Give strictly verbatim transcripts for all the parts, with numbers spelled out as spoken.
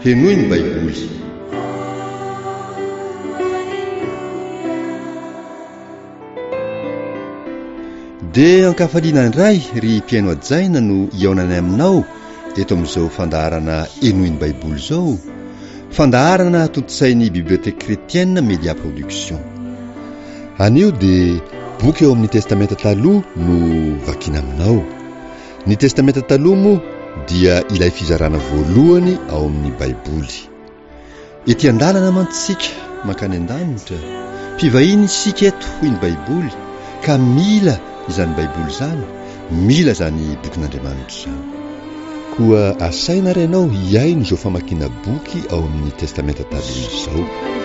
henoy ny baiboly. Dia ankafaliana indray ry mpiaino ajaina no iaonany aminao eto amin'izao fandaharana henoy ny baiboly izao, fandaharana tontotsain'ny biblioteka kretienne Media Production. Anio dia boky eo amin'ny testamenta taloha no vakiana aminao. Ny testamenta taloha moa dia ilay fizarana voalohany ao amin'ny baiboly. Ety an-dalana mantsika mankany an-danitra, mpivahiny isika eto hoy ny baiboly, ka mila izany baiboly zany, mila zany bokin'Andriamanitra zany. Koa asaina renao hiaino izao famakiana boky ao amin'ny testamenta taloha izao.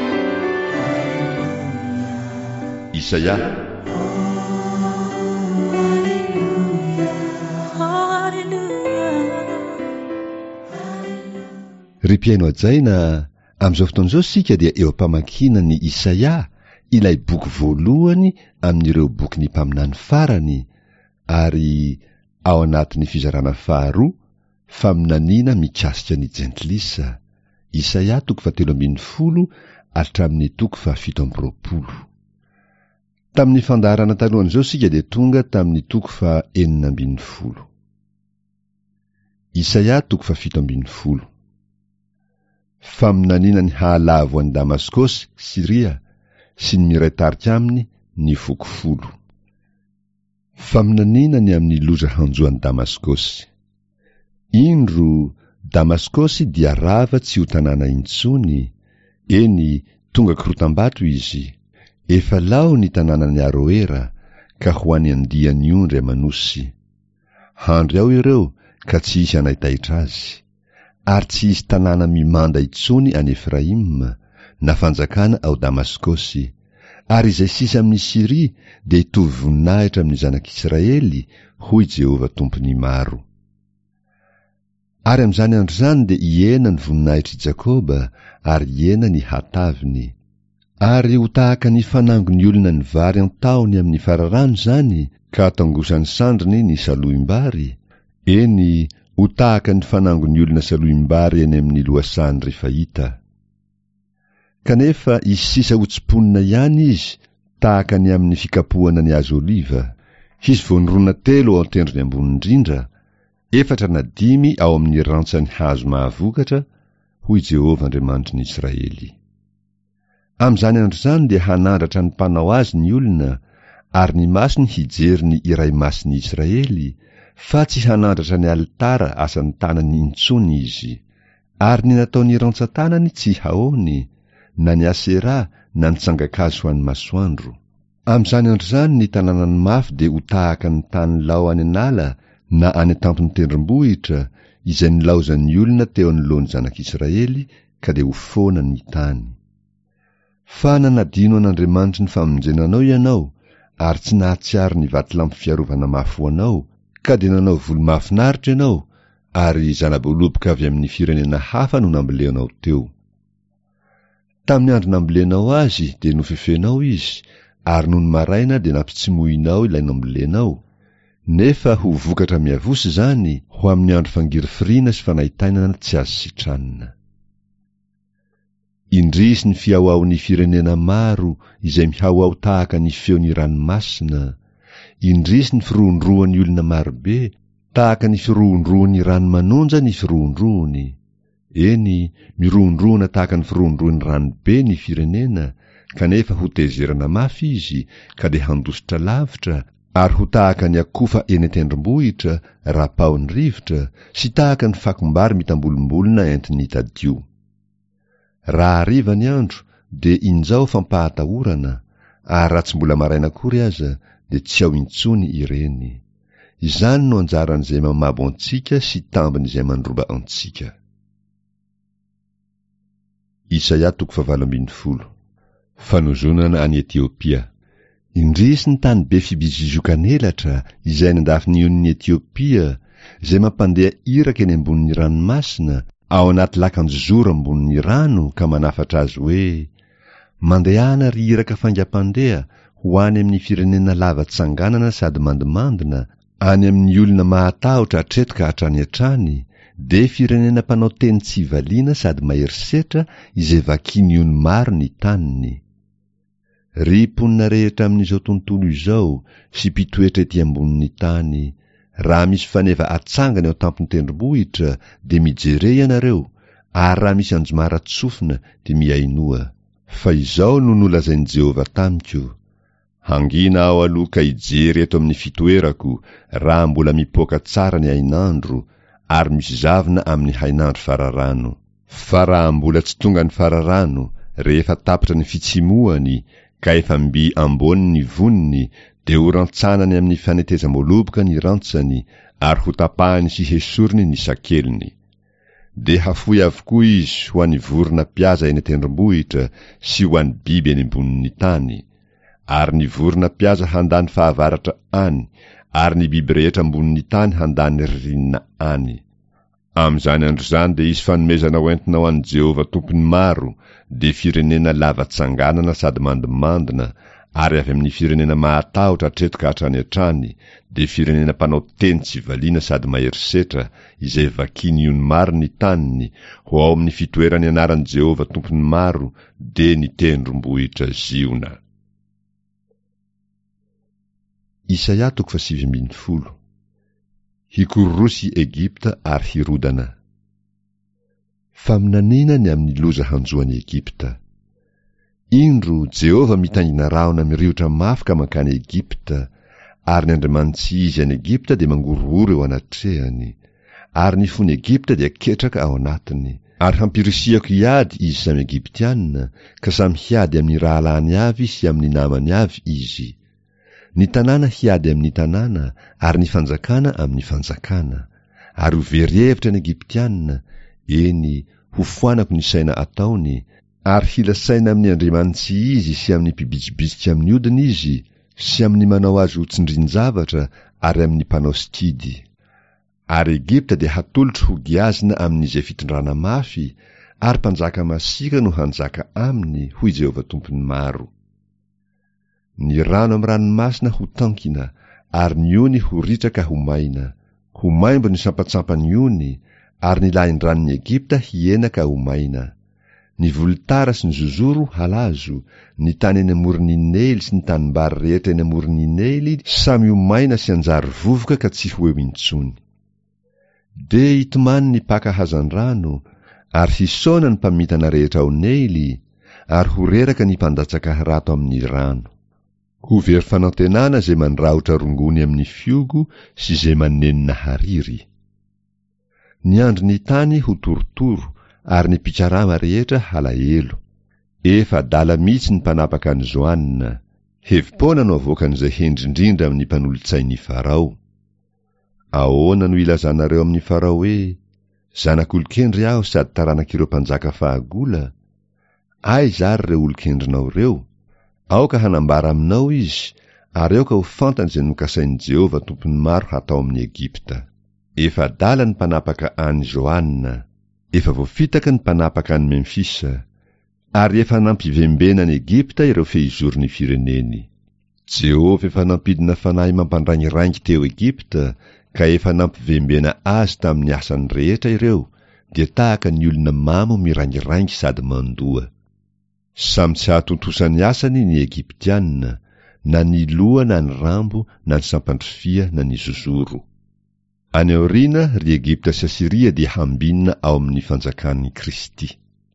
Isaia. Ry mpiaino ajaina, amin'izao fotoan'izao sika dia eo am-pamakiana ny Isaia, ilay boky voalohany amin'ireo boky ny mpaminany farany, ary ao anatin'ny fizarana faharoa, faminaniana mikasika ny jentilisa. Isaia toko fahatelo ambin'ny folo hatramin'ny toko fahafito amby roapolo. Tamin'ny fandaharana talohan'izao sika dia tonga tamin'ny toko faha enina ambin'ny folo. Isaia toko fahafito ambin'ny folo. Faminaniana ny hahalavo an'i Damaskosy, Siria, sy ny miray tarika aminy ny fokofolo. Faminaniana ny amin'ny loza hanjoan'i Damaskosy. Indro Damaskosy dia rava tsy ho tanàna intsony, eny tonga kirotam-bato izy. Efa lao ny tanànany Aroera, ka ho any andiany ondry amanosy. Handry ao ireo ka tsy isy anaitaitra azy, ary tsy isy tanàna mimanda intsony any Efraima, na fanjakana ao Damaskosy, ary izay sisa amin'ny Siria dia hitovy voninahitra amin'ny zanak'Israely, hoy Jehova tompony maro. Ary amin'izany andro zany dia hiena ny voninahitry Jakoba, ary hiena ny hataviny. Ary ho tahaka ny fanangony olona ny vary an-taony amin'ny fararano zany, ka atangosany sandriny ny salohim-bary. Eny, ho tahaka ny fanangony olona salohim-bary eny amin'ny lohasan'ny rehefa hita. Kanefa isy sisa hotsimponina ihany izy, tahaka ny amin'ny fikapohana ny azo oliva. Izy vonirona telo ao an-tendrony ambony indrindra, efatra na dimy ao amin'ny rantsany hazo mahavokatra, hoy Jehova Andriamanitry ny Israely. Amin'izany andro zany dia hanandratra ny mpanao azy ny olona, ary ny masony hijery ny iray masiny Israely, fa tsy hanandratra ny alitara asan'ny tanany intsony izy, ary ny nataony rantsan-tanany tsy haony, na ny Asera na ny tsangakazo ho an'ny masoandro. Amin'izany andro zany ny tanànany mafy dia ho tahaka ny tany lao any anala na any tampony tendrombohitra, izay nilaozan'ny olona teo anoloan'ny zanak'Israely, ka dia ho foana ny tany. Fa nanadino an'Andriamanitry ny famonjenanao ianao, ary tsy nahatsiary ny vatolampy fiarovana mafy ho anao, ka dia nanao volo mahafinaritra ianao, ary zanaboloboka avy amin'ny firenena hafa no nambolenao teo. Tamin'ny andro nambolenao azy dia nofefenao izy, ary noho ny maraina dia nampitsimoinao ilay nambolenao. Nefa ho vokatra miavosy zany ho amin'ny andro fangirifirina sy fanahitainana tsy azo sitranina. Indrisy ny fiaoao ny firenena maro izay mihaoao tahaka ny feon'ny ranomasina. Indrisy ny firohondroan'ny olona marobe, tahaka ny firohondroan'ny rano manonja ny firohondroany. Eny, mirohondroana tahaka ny firohondroan'ny ranobe ny firenena, kanefa ho tezerana mafy izy, ka dia handositra lavitra, ary ho tahaka ny akofa eny tendrombohitra, rapaon'ny rivotra, sy tahaka ny fakombary mitambolombolona entiny hitadio. Raha hariva ny andro, dia injao fampahatahorana, ary raha tsy mbola maraina akory aza, dia tsy ao intsony ireny. Izany no anjaran'izay mamabo antsika sy tambin'izay mandroba antsika. Isaia toko fahavalo ambin'ny folo. Fanozonana any Etiopia. Indrisy ny tany be fibizizokanelatra izay nandafiny ion'ny Etiopia, izay mampandeha iraka eny ambonin'ny ranomasina, ao anaty lakan-joro ambonin'ny rano, ka manafatra azy hoe: mandehana ry iraka faingam-pandeha ho any amin'ny firenena lava tsanganana sady mandimandina, any amin'ny olona mahatahotra hatreto ka hatrany hatrany, de firenena mpanao teny tsy valiana sady maherisetra izay vakiniony maro ny taniny. Ry mponina rehetra amin'izao tontolo izao sy mpitoetra ety ambonin'ny tany, raha misy faneva atsangany ao tampony tendrombohitra de mijere ianareo, ary raha misy anjomara tsofina de miainoa. Fa izao no nolazain'i Jehovah tamiko: hangina aho aloha ka hijery eto amin'ny fitoerako raha mbola mipoaka tsara ny hainandro ary misy zavina amin'ny hainandro fararano. Fa raha mbola tsy tonga ny fararano, rehefa tapitra ny fitsimoany ka efa mby ambony ny voniny, de ho rantsanany amin'ny faneteza-moloboka ny rantsany ary ho tapahany sy hesoriny ny sakeliny. De hafoy avokoa izy ho an'ny vorona piaza eny tendrombohitra sy ho an'ny biby eny ambonin'ny tany, ary ny vorona piaza handany fahavaratra any, ary ny biby rehetra ambonin'ny tany handany ririnina any. Am'izany andro zany de isy fanomezana hoentina ho an'i Jehovah tompony maro, de firenena lava tsanganana sady mandimandina, ary avy amin'ny firenena mahatahotra hatretika hatrany hatrany, de firenena mpanao teny tsy valiana sady maherisetra, izay vakiniony maro ny taniny, ho ao amin'ny fitoerany anaran'i Jehovah tompony maro, de ny tendrombohitra ziona. Isaia toko fasivy ambin'ny folo. Hikorosy Egipta ary hirodana. Faminanina ny amin'ny loza hanjoany Egipta. Indro Jehovah mitaingina rahona miriotra mafy ka mankany Egipta, ary ny Andriamanitsy izy any Egipta de mangorohoro eo anatrehany, ary ny fony Egipta de aketraka ao anatiny. Ary hampirisiako hiady izy samy Egiptianina, ka samy hiady amin'ny rahalany avy sy amin'ny namany avy izy. Ny tanàna hiady amin'ny tanàna, ary ny fanjakana amin'ny fanjakana. Ary ho very-hevitra ny Egiptianina, eny ho foanako ny saina ataony, ary hilasaina amin'ny Andriamanitsy izy sy amin'ny mpibitsibitsika amin'ny odiny izy, sy amin'ny manao azy ho tsindrin-javatra ary amin'ny mpanao stidy. Ary Egipta de hatolotra ho giazina amin'izay fitondrana mafy, ary mpanjaka masika no hanjaka aminy, hoy Jehovah tompony maro. Ny rano amin'ny ranomasina ho tankina, ary ny ony ho ritraka ho maina, ho maimbo ny sampatsampany ony, ary ny lahin-dranon'ny Egipta hienaka ho maina. Ny volotara sy ny zozoro halazo, ny tany eny amoron'ny Nily sy ny tanimbary rehetra eny amoron'ny Nily samy ho maina sy anjary vovoka ka tsy ho eo intsony. De hitomany ny paka hazan-drano, ary hisaona ny mpamitana rehetra ao Nily, ary ho reraka ny mpandatsaka rato amin'ny rano. Ho very fanantenana zay mandraotra rongony amin'ny fiogo sy zay manenina hariry. Ny andro ny tany ho torotoro, ary ny pitsarama rehetra halahelo. Efa dala mihitsy ny mpanapaka ny Zoanina, hevipona no avoakan'izay hendrindrindra amin'ny mpanolotsain'ny Farao. Ahoana no ilazanareo amin'ny Farao hoe: zanak'olokendry aho sady taranak'ireo mpanjaka fahagola? Ay zary reo olokendrinao reo, aoka hanambara aminao izy, ary aoka ho fantany izay nokasain'i Jehovah tompony maro hatao amin'ny Egipta. Efa dala ny mpanapaka any Zoanina, efa voafitaka ny mpanapaka any Memfisa, ary efa nampivembena ny Egipta ireo fehizorony fireneny. Jehovah efa nampidina fanahy mampandrangirangy teo Egipta, ka efa nampivembena azy tamin'ny asany rehetra ireo, dia tahaka ny olona mamo mirangirangy sady mandoa. Samy tsy hatontosany asany ny Egiptianina, na ny loha na ny rambo, na ny sampandrofia na ny zozoro. Any aoriana ry Egipta sy Asiria dia hambinina ao amin'ny fanjakan'ny Kristy.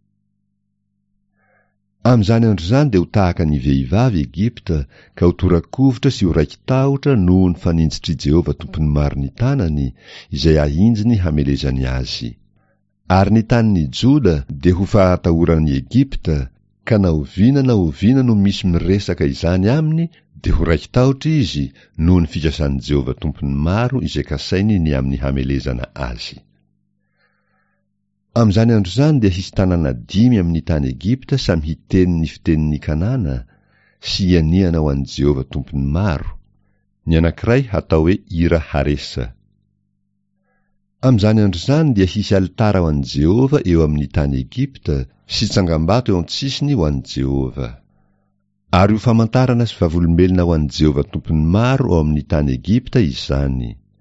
Am'izany andro zany de ho tahaka ny vehivavy Egipta, ka ho torakovitra sy ho raiki-tahotra noho ny faninjitry Jehovah tompony maro ny tanany, izay ahinjiny hamelezany azy. Ary ny tanin'ny Joda de ho fahatahorany Egipta, ka na oviana na oviana no misy miresaka izany aminy, de ho raiki-tahotra izy noho ny fikasan'i Jehovah tompony maro izay kasainy ny amin'ny hamelezana azy. Am'izany andro zany dia hisy tanàna dimy amin'ny tany Egipta samy hitenin'ny fitenin'ny Kanana, sy ianiana ho an'i Jehovah tompony maro. Ny anankiray hatao hoe Ira Haresa. Am'izany andro zany dia hisy alitara ho an'i Jehovah eo amin'ny tany Egipta, sy tsangam-bato eo an-tsisiny ho an'i Jehovah. Ary ho famantarana sy favolombelona ho an'i Jehovah tompony maro ao amin'ny tany Egipta izany.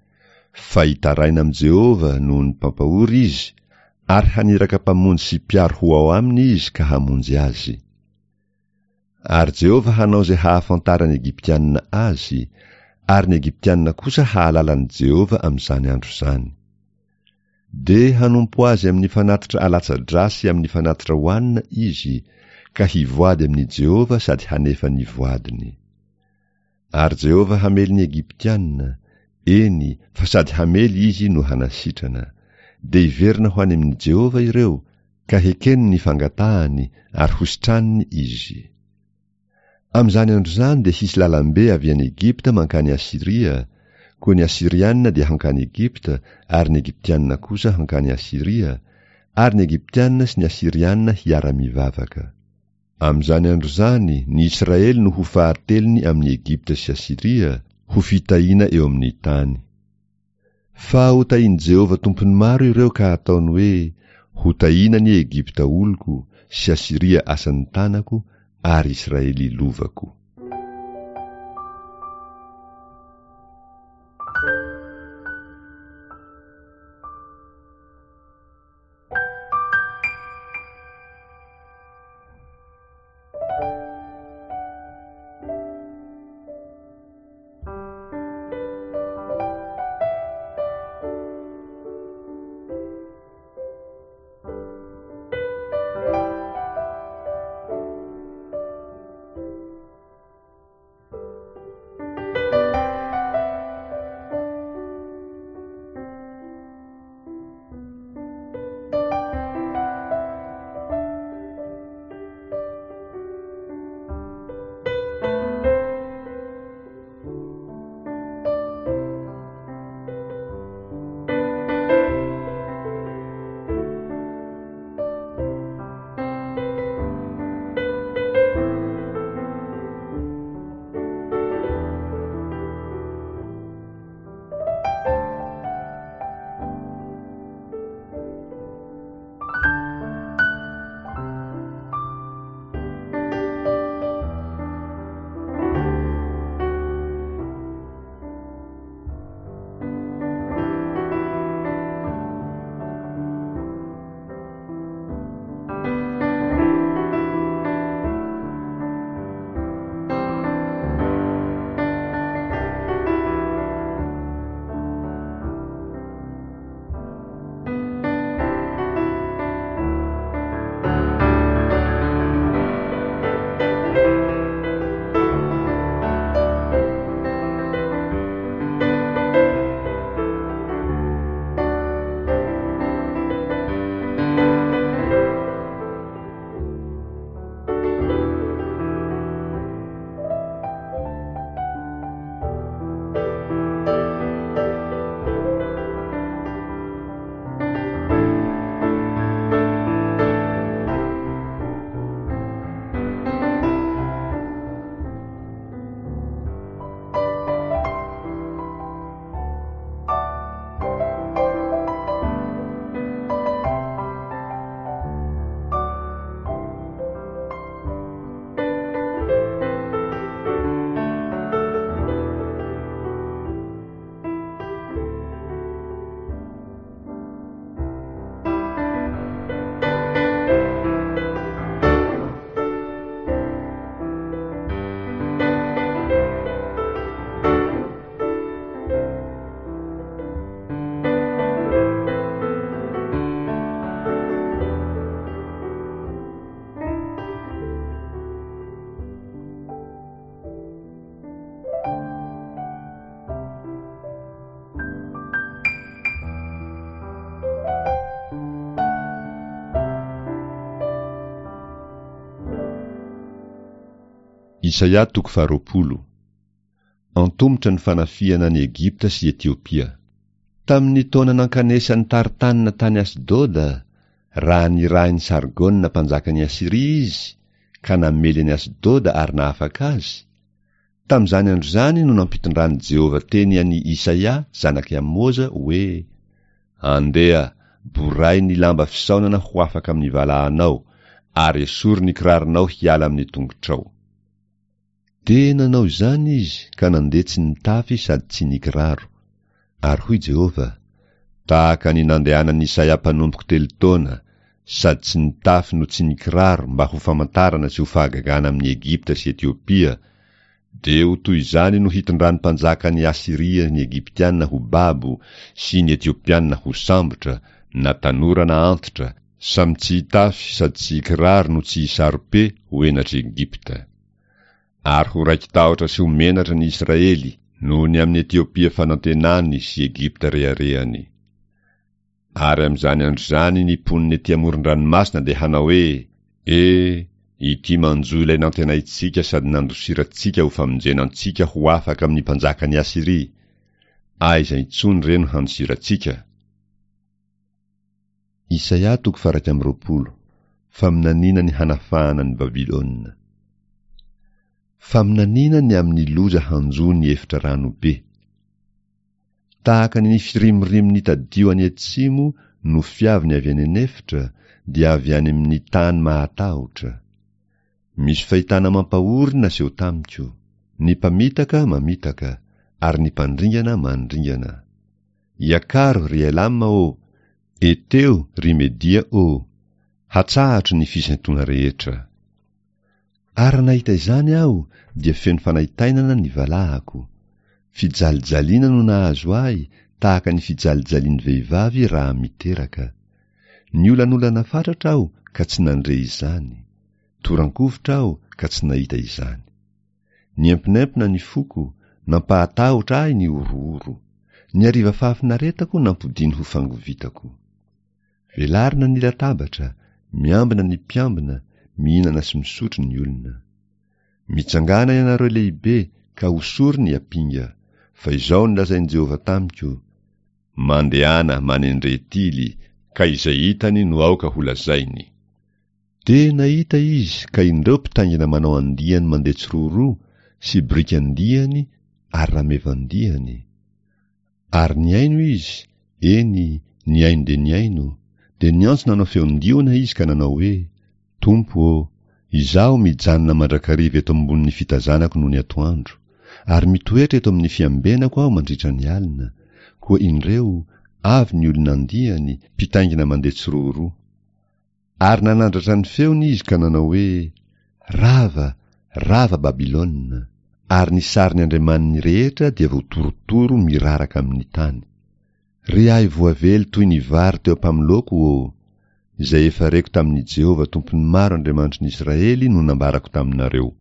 fa hitaraina am Jehova noho ny mpampahory izy, ary haniraka mpamonjy sy mpiaro ho ao aminy izy ka hamonjy azy. Ary Jehova hanao izay hahafantarany Egiptianina azy, ary ny Egiptianina kosa hahalalany Jehova amin'izany andro izany. De hanompo azy amin'ny fanatitra alatsa-drasy amin'ny fanatitra hoanina izy, ka hivoady amin'ny Jehova sady hanefa ny voadiny. Ary Jehova hamely ny Egiptianina, eny fa sady hamely izy no hanasitrana, de hiverina ho any amin'ny Jehova ireo, ka hekeny ny fangatahany ary hositraniny izy. Amin'izany andro izany de hisy lalambe avy any Egipta mankany Asiria, koa ny Asirianina dia hankany Egipta, ary ny Egiptianina kosa hankany Asiria, ary ny Egiptianina sy ny Asirianina hiara-mivavaka. Amin'izany andro izany, ny Israely no ho fahateliny amin'ny Egipta sy Asiria, ho fitahiana eo amin'ny tany. Fa ho tahiany Jehova tompony maro ireo ka ataony hoe, ho tahiana ny Egipta oloko, sy Asiria asan'ny tanako, ary Israely lovako. Isaia toko faharoapolo. Antomotra ny fanafiana ny Egipta sy Etiopia. Tamin'ny taona nankanesany Tartanina tany Asdoda, raha nirahin'ny Sargona mpanjakany Asiria izy, ka namely any Asdoda ary nahafaka azy. Tamin'izany andro zany no nampitondrany Jehova teny any Isaia, zanaky Amoza, hoe: Andeha, boray ny lamba fisaonana ho afaka amin'ny valahanao, ary esory ny kirarinao hiala amin'ny tongotrao. De nanao izany izy, ka nandeha tsy nitafy sady tsy nikiraro. Ary hoy Jehova, tahaka ny nandehanan'ny Isaia mpanomboky telo taona, sady tsy nitafy no tsy nikiraro mba ho famantarana sy ho fahagagana amin'ny Egipta sy Etiopia, de ho toy izany no hitondrany mpanjaka ny Asiria ny Egiptianina ho babo sy ny Etiopianina ho sambotra, na tanora na antitra, samy tsy hitafy sady tsy hikiraro no tsy hisarope ho enatra Egipta. Ary ho raiky tahotra sy ho menatra ny Israely noho ny amin'ny Etiopia fanantenany sy Egipta reharehany. Ary am'izany andro zany ny poniny ety amoron-dranomasina de hanao hoe, e ity manjo ilay nantenaitsika sady nandrosiratsika ho famonjenantsika ho afaka amin'ny mpanjaka ny Asiria. Aiza intsony reno hanosiratsika? Isaia toko faratry amby roapolo. Faminanina ny hanafahana ny Babilôna. Faminanina amin'ny loza hanjo ny efitra ranobe. Tahaka ny firimirimin'ny tadio any atsimo no fiaviny avy any anefitra, dia avy any amin'ny tany mahatahotra. Misy fahitana mampahorina seho tamiko, ny mpamitaka mamitaka, ary ny mpandringana mandringana. Iakaro ry Elama o, eteo ry Media o, hatsahatro ny fisentona rehetra. Ary nahita izany aho, dia feno fanahitainana ny valahako. Fijalijaliana no nahazo ahy, tahaka ny fijalijalian'ny vehivavy raha miteraka. Ny olanolana fatratra aho, ka tsy nandre izany. Torankovitra aho, ka tsy nahita izany. Ny empinempina ny foko, nampahatahotra ahy ny orooro. Ny ariva fahafinaretako nampodiny ho fangovitako. Velarina ny latabatra, miambina ny mpiambina, mihinana sy misotro ny olona. Mitsangana ianareo lehibe, ka hosory ny apinga. Fa izao ny lazain'i Jehova tamiko, mandehana manendre tily, ka izay hitany no aoka ho lazainy. De nahita izy, ka indreo mpitaingina manao andihany mandeha tsiroro, sy briky andihany, ary ramevandihany. Ary niaino izy, eny, niaino de niaino, de niantso nanao feondiona izy ka nanao hoe, Tompo o, izaho mijanona mandrakariva eto ambonin'ny fitazanako noho ny atoandro, ary mitoetra eto amin'ny fiambenako aho mandritra ny alina, koa indreo avy ny olona andihany, mpitaingina mandeha tsiroro. Ary nanandratra ny feony izy ka nanao hoe, rava, rava Babilôna, ary ny sariny andriamaniny rehetra dia voatorotoro miraraka amin'ny tany. Ry ahy voavely toy ny vary teo ampamiloko o, izay efa reko tamin'ny Jehova tompony maro Andriamanitry ny Israely no nambarako taminareo.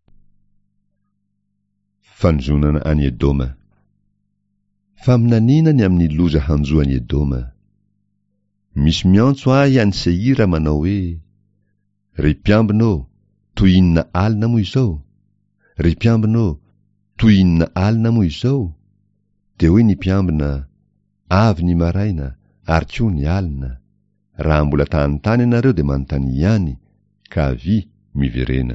Fanjonana any Edoma. Faminanina ny amin'ny loza hanjo any Edoma. Misy miantso ahy any Seira manao hoe, ry mpiambinao, toy inona alina moa izao? Ry mpiambinao, toy inona alina moa izao? De hoy ny mpiambina, avy ny maraina, ary koa ny alina. Raha mbola tany-tany ianareo de manontany ihany, ka avy miverena.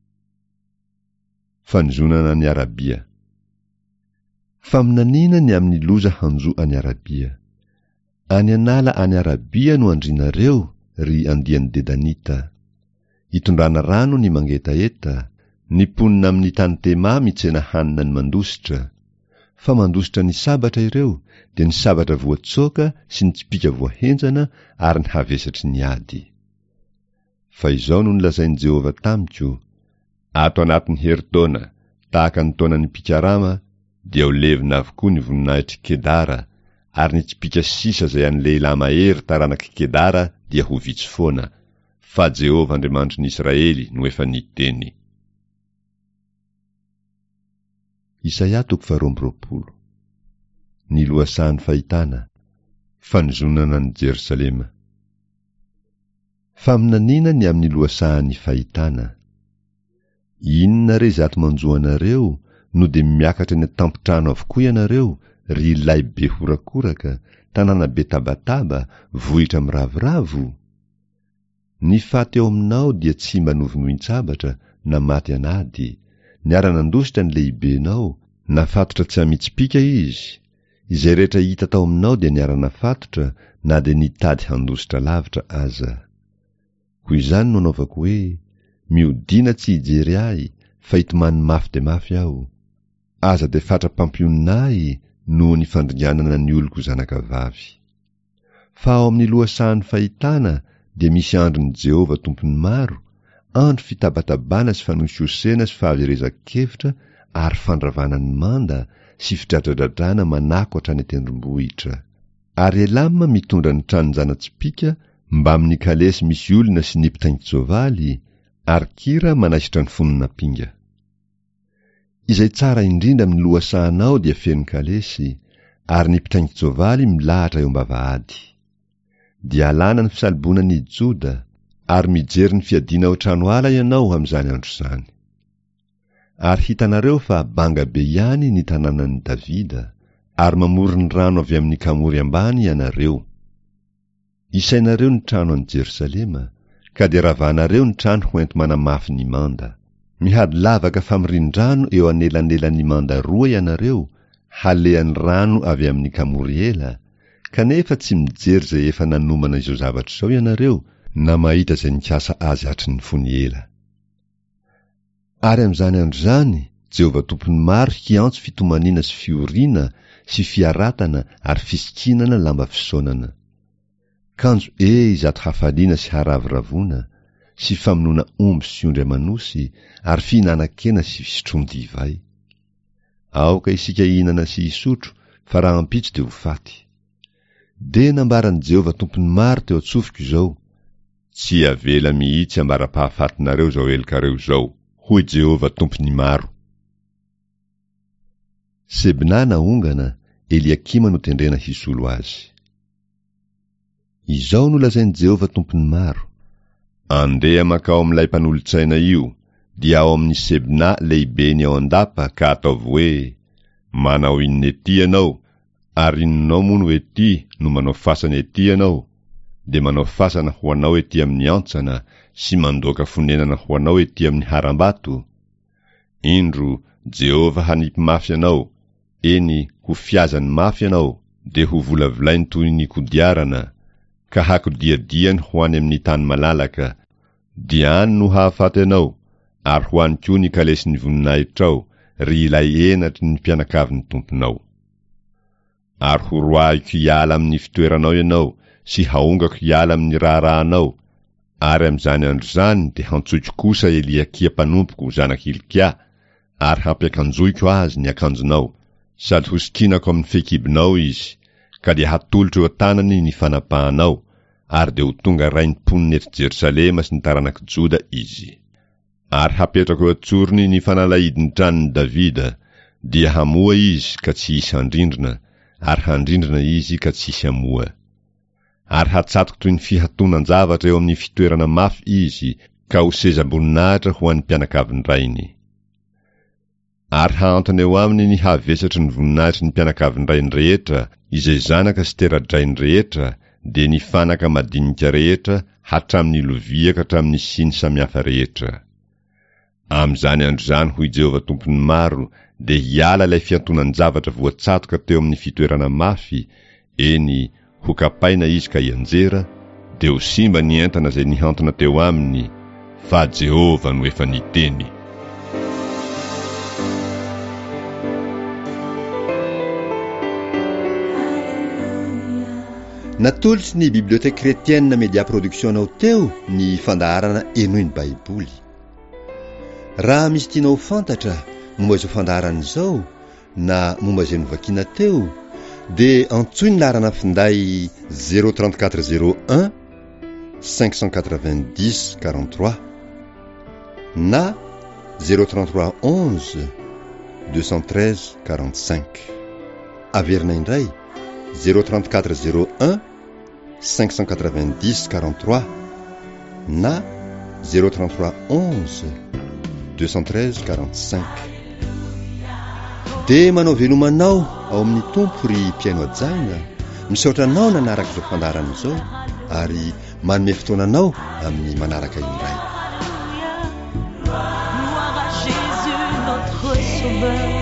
Fanjonana ny Arabia. Faminanina ny amin'ny loza hanjo any Arabia. Any anala any Arabia no andrinareo, ry andian'ny Dedanita. Hitondrana rano ny mangetaeta, ny ponina amin'ny tany Tema mitsena hanina ny mandositra. Fa mandositra ny sabatra ireo, de ny sabatra voatsoka sy ny tsipika voahenjana ary ny havesatry ny ady. Fa izao no nolazain'i Jehova tamiko, ato anatin'ny herintaona, tahaka ny taonan'ny Pikarama, dia ho levina avokoa ny voninahitry Kedara, ary ny tsipika sisa zay an'ny lehilahy mahery taranaky Kedara dia ho vitsy foana, fa Jehova Andriamanitry ny Israely no efa niteny. Isaia toko faha roa amby roapolo. Ny lohasahan'ny fahitana, fanjonana ny Jerosalema. Faminanina ny amin'ny lohasahan'ny fahitana. Inona re zato manjoanareo, no de miakatra ny tampotrano avokoa ianareo, ry lay be horakoraka, tanàna be tabataba, vohitra miravoravo? Ny faty eo aminao dia tsy mba novonoin-tsabatra, na maty anady. Niara-nandositra ny lehibenao, nafatotra tsy amitsipika izy. Izay rehetra hita tao aminao dia niara-nafatotra, na de nitady handositra lavitra aza. Hoy izany no anaovako hoe, miodina tsy hijery ahy, fa hitomany mafy de mafy aho. Aza de fatra-pampionina ahy, no ny fandringanana ny oloko zanaka vavy. Fa ao amin'ny lohasahan'ny fahitana dia misy andron'i Jehova tompony maro, andro fitabatabana sy fanosihosena sy fahaverezan-kevitra ary fandravana ny manda sy fidradradradrana manako hatrany tendrombohitra. Ary Elama mitondra ny tranony zana-tsipika mba amin'ny kalesy misy olona sy ny mpitaingitsoavaly, ary Kira manaisitra ny fonona pinga. Izay tsara indrindra amin'ny lohasahanao dia feno kalesy, ary ny mpitaingitsoavaly milahatra eo am-bavahady. Dia alana ny fisalibonan'i Joda, ary mijery ny fiadiana ao trano ala ianao amin'izany andro izany. Ary hitanareo fa banga be ihany ny tanànan'i Davida, ary mamory ny rano avy amin'ny kamory ambany ianareo. Isainareo ny trano an'i Jerosalema, ka dia ravahanareo ny trano ho ento manamafy ny manda. Mihady lavaka famirian-drano eo anelanelan'ny manda roa ianareo, halean'ny rano avy amin'ny kamory ela, kanefa tsy mijery izay efa nanomana izao zavatra izao ianareo, na mahita izay nikasa azy hatry ny fony ela. Ary amin'izany andro izany, Jehova tompony maro hiantso fitomaniana sy fioriana sy fiaratana ary fisikinana lamba fisaonana. Kanjo e izato hafaliana sy haraviravona, sy famonoana omby sy ondry amanosy, ary fihinana-kena sy fisotromy divay. Aoka isika hihinana sy hisotro, fa raha ampitso dia ho faty. De nambaran'i Jehova tompony maro teo atsofiko izao, tsy avela mihitsy ambara-pahafatinareo zao elikareo zao, hoy Jehova tompony maro. Sebna naongana, Eliakima no tendrena hisolo azy. Izao no lazain'i Jehova tompony maro: andeha makao amin'ilay mpanolotsaina io, dia ao amin'ny Sebna lehibeny ao andapa ka ataovy hoe: manao inona ety ianao, ary inonao moa no ety no manao fasana ety ianao, dia manao fasana ho anao ety amin'ny antsana sy mandoaka fonenana ho anao ety amin'ny harambato. Indro Jehova hanipy mafy anao, eny ho fiazany mafy anao, dia ho volavolainy toy ny kodiarana, ka hakodiadiany ho any amin'ny tany malalaka. Dia any no hahafaty anao, ary ho any koa ny kalesy ny voninahitrao, ry ilay enatry ny mpianakavin'ny tomponao. Ary ho roahiko hiala amin'ny fitoeranao ianao, sy haongako hiala amin'ny raharahanao. Ary amin'izany andro izany dia hantsoiko kosa Eliakia mpanompoko zanak' Hilkia, ary hampiakanjoiko azy ny akanjonao, sady hosikinako amin'ny fekibinao izy, ka dia hatolotra eo an-tanany ny fanapahanao, ary dia ho tonga raim-poniny eto Jerosalema sy ny taranak'i Joda izy. Ary hapetrako eo antsorony ny fanalahidiny tranon'i Davida, dia hamoa izy ka tsy hisy handrindrina, ary handrindrina izy ka tsy hisy hamoa. Ary hatsatoka toy ny fihatonan-javatra eo amin'ny fitoerana mafy izy, ka ho sezam-boninahitra ho an'ny mpianakaviny rainy. Ary haantony eo aminy ny havesatry ny voninahitry ny mpianakaviny rainy rehetra, izay zanaka sy tera-drainy rehetra, dia ny fanaka madinika rehetra, hatramin'ny lovia ka hatramin'ny siny samihafa rehetra. Amin'izany andro izany, hoy Jehova tompony maro, dia hiala ilay fiantonan-javatra voatsatoka teo amin'ny fitoerana mafy, eny ho kapaina izy ka hianjera, dia ho simba ny entana izay nihantona teo aminy, fa Jehova no efa niteny. Natolotsy ny biblioteka kretienne Media Production anao teo ny fandaharana enoiny baiboly. Raha misy tianao fantatra momba izao fandaharana izao na momba izay novakiana teo, dia antsoy ny laharana finday zéro trente-quatre zéro un cinq cent quatre-vingt-dix quarante-trois na zéro trente-trois onze deux cent treize quarante-cinq. Averina indray zéro trente-quatre zéro un cinq cent quatre-vingt-dix quarante-trois na zéro trente-trois onze deux cent treize quarante-cinq. De manao velomanao ao amin'ny tompo ry mpiaino ajaina, misaotra anao nanaraka izao fandaharana izao, ary manome fotoananao amin'ny manaraka indray. Gloire à Jésus notre sauveur.